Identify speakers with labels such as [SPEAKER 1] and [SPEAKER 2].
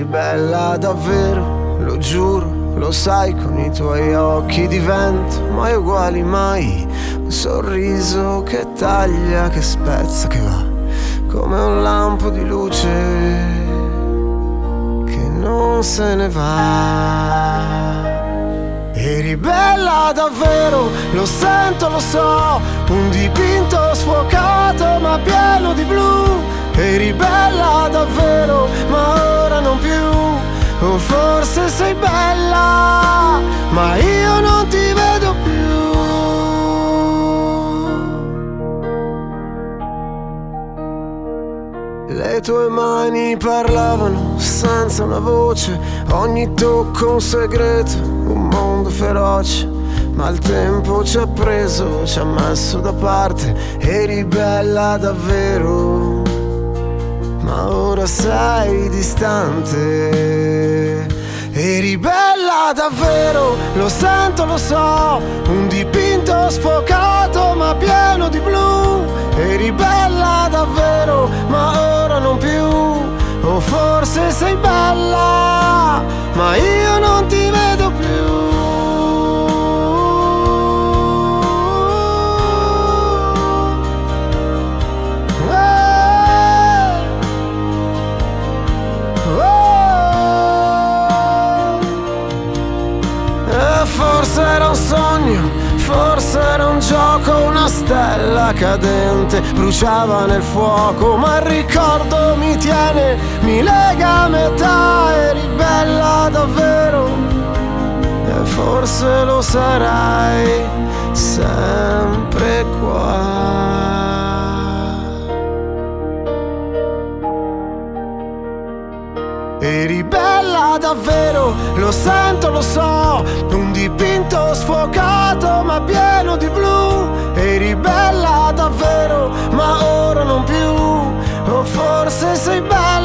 [SPEAKER 1] bella davvero, lo giuro, lo sai con i tuoi occhi di vento, mai uguali mai, un sorriso che taglia, che spezza, che va come un lampo di luce che non se ne va. Eri bella davvero, lo sento, lo so, un dipinto sfocato ma pieno di blu. Eri bella davvero, ma ora non più. O forse sei bella, ma io non ti vedo più. Le tue mani parlavano senza una voce, ogni tocco un segreto, un mondo feroce. Ma il tempo ci ha preso, ci ha messo da parte. Eri bella davvero, ma ora sei distante. Eri bella davvero, lo sento, lo so, un dipinto sfocato ma pieno di blu. Eri bella davvero, ma ora non più. O forse sei bella, ma io non ti vedo più. Forse era un sogno, forse era un gioco, una stella cadente bruciava nel fuoco, ma il ricordo mi tiene, mi lega a metà. Eri bella davvero e forse lo sarai sempre qua. Eri bella davvero, lo sento, lo so, un dipinto sfocato ma pieno di blu. Eri bella davvero, ma ora non più. O forse sei bella